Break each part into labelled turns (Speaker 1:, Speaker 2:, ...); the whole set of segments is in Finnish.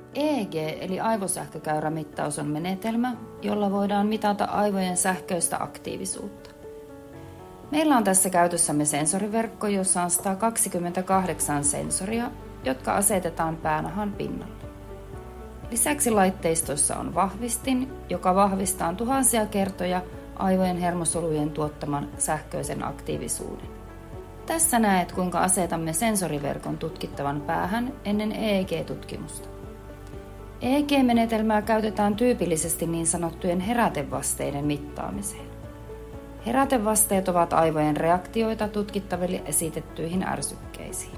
Speaker 1: EEG eli aivosähkökäyrämittaus on menetelmä, jolla voidaan mitata aivojen sähköistä aktiivisuutta. Meillä on tässä käytössämme sensoriverkko, jossa on 128 sensoria, jotka asetetaan päänahan pinnalle. Lisäksi laitteistossa on vahvistin, joka vahvistaa tuhansia kertoja aivojen hermosolujen tuottaman sähköisen aktiivisuuden. Tässä näet, kuinka asetamme sensoriverkon tutkittavan päähän ennen EEG-tutkimusta. EEG-menetelmää käytetään tyypillisesti niin sanottujen herätevasteiden mittaamiseen. Herätevasteet ovat aivojen reaktioita tutkittaville esitettyihin ärsykkeisiin.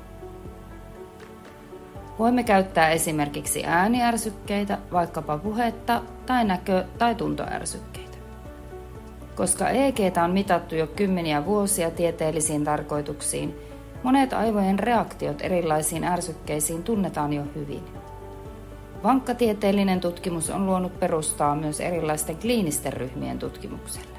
Speaker 1: Voimme käyttää esimerkiksi ääniärsykkeitä, vaikkapa puhetta tai näkö- tai tuntoärsykkeitä. Koska EEG:tä on mitattu jo kymmeniä vuosia tieteellisiin tarkoituksiin, monet aivojen reaktiot erilaisiin ärsykkeisiin tunnetaan jo hyvin. Vankka tieteellinen tutkimus on luonut perustaa myös erilaisten kliinisten ryhmien tutkimukselle.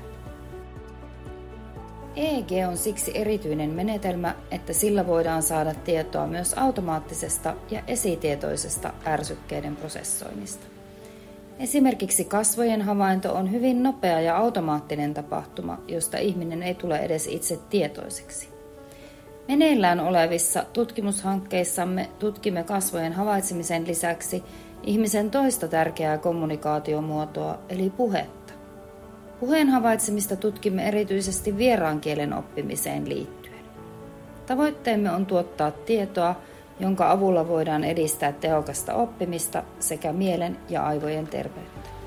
Speaker 1: EEG on siksi erityinen menetelmä, että sillä voidaan saada tietoa myös automaattisesta ja esitietoisesta ärsykkeiden prosessoinnista. Esimerkiksi kasvojen havainto on hyvin nopea ja automaattinen tapahtuma, josta ihminen ei tule edes itse tietoiseksi. Meneillään olevissa tutkimushankkeissamme tutkimme kasvojen havaitsemisen lisäksi ihmisen toista tärkeää kommunikaatiomuotoa, eli puhetta. Puheen havaitsemista tutkimme erityisesti vieraan kielen oppimiseen liittyen. Tavoitteemme on tuottaa tietoa, jonka avulla voidaan edistää tehokasta oppimista sekä mielen ja aivojen terveyttä.